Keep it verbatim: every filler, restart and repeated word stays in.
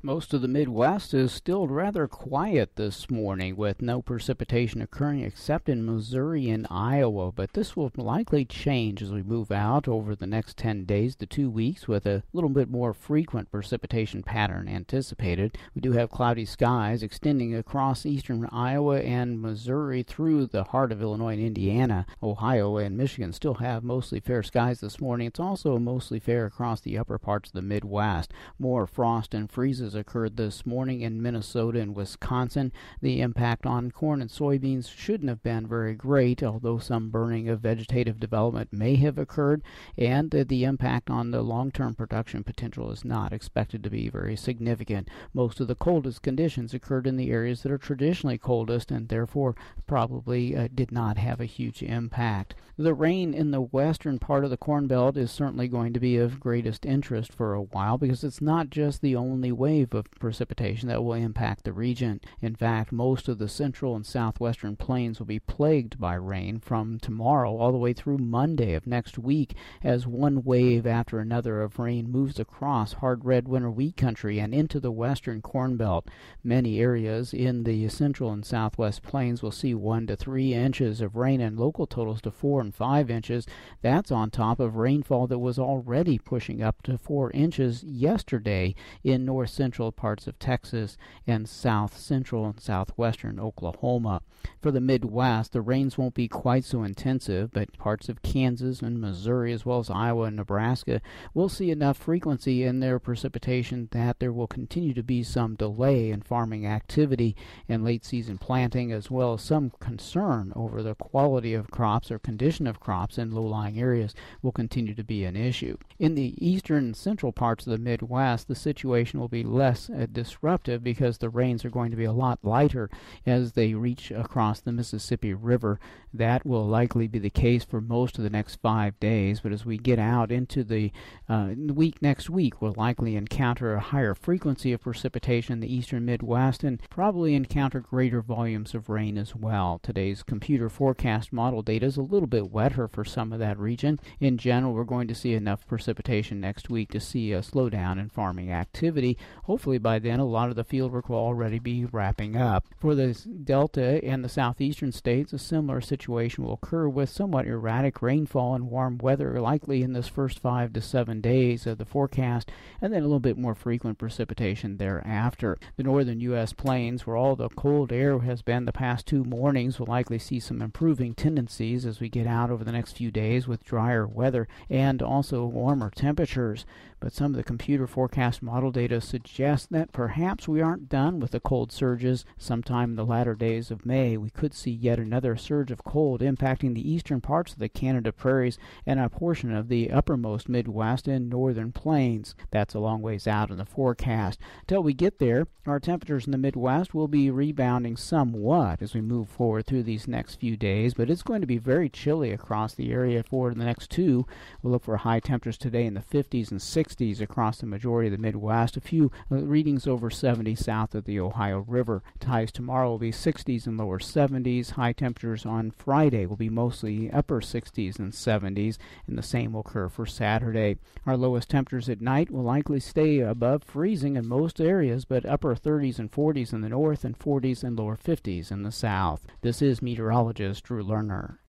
Most of the Midwest is still rather quiet this morning, with no precipitation occurring except in Missouri and Iowa, but this will likely change as we move out over the next ten days to two weeks with a little bit more frequent precipitation pattern anticipated. We do have cloudy skies extending across eastern Iowa and Missouri through the heart of Illinois and Indiana. Ohio and Michigan still have mostly fair skies this morning. It's also mostly fair across the upper parts of the Midwest. More frost and freezes occurred this morning in Minnesota and Wisconsin. The impact on corn and soybeans shouldn't have been very great, although some burning of vegetative development may have occurred, and the impact on the long-term production potential is not expected to be very significant. Most of the coldest conditions occurred in the areas that are traditionally coldest and therefore probably uh, did not have a huge impact. The rain in the western part of the Corn Belt is certainly going to be of greatest interest for a while because it's not just the only wave of precipitation that will impact the region. In fact, most of the central and southwestern plains will be plagued by rain from tomorrow all the way through Monday of next week as one wave after another of rain moves across hard red winter wheat country and into the western Corn Belt. Many areas in the central and southwest plains will see one to three inches of rain and local totals to four and five inches. That's on top of rainfall that was already pushing up to four inches yesterday in north central parts of Texas and south central and southwestern Oklahoma. For the Midwest, the rains won't be quite so intensive, but parts of Kansas and Missouri as well as Iowa and Nebraska will see enough frequency in their precipitation that there will continue to be some delay in farming activity and late season planting, as well as some concern over the quality of crops or condition of crops in low-lying areas will continue to be an issue. In the eastern and central parts of the Midwest, the situation will be less uh, disruptive because the rains are going to be a lot lighter as they reach across the Mississippi River. That will likely be the case for most of the next five days, but as we get out into the uh, week next week, we'll likely encounter a higher frequency of precipitation in the eastern Midwest and probably encounter greater volumes of rain as well. Today's computer forecast model data is a little bit wetter for some of that region. In general, we're going to see enough precipitation next week to see a slowdown in farming activity. Hopefully by then a lot of the fieldwork will already be wrapping up. For the Delta and the southeastern states, a similar situation will occur with somewhat erratic rainfall and warm weather likely in this first five to seven days of the forecast, and then a little bit more frequent precipitation thereafter. The northern U S plains, where all the cold air has been the past two mornings, will likely see some improving tendencies as we get out over the next few days with drier weather and also warmer temperatures. But some of the computer forecast model data suggests that perhaps we aren't done with the cold surges. Sometime in the latter days of May, we could see yet another surge of cold impacting the eastern parts of the Canada prairies and a portion of the uppermost Midwest and northern plains. That's a long ways out in the forecast. Till we get there, our temperatures in the Midwest will be rebounding somewhat as we move forward through these next few days, but it's going to be very chilly across the area for the next two. We'll look for high temperatures today in the fifties and sixties across the majority of the Midwest. A few uh, readings over seventy south of the Ohio River. Highs tomorrow will be sixties and lower seventies. High temperatures on Friday will be mostly upper sixties and seventies, and the same will occur for Saturday. Our lowest temperatures at night will likely stay above freezing in most areas, but upper thirties and forties in the north and forties and lower fifties in the south. This is meteorologist Drew Lerner.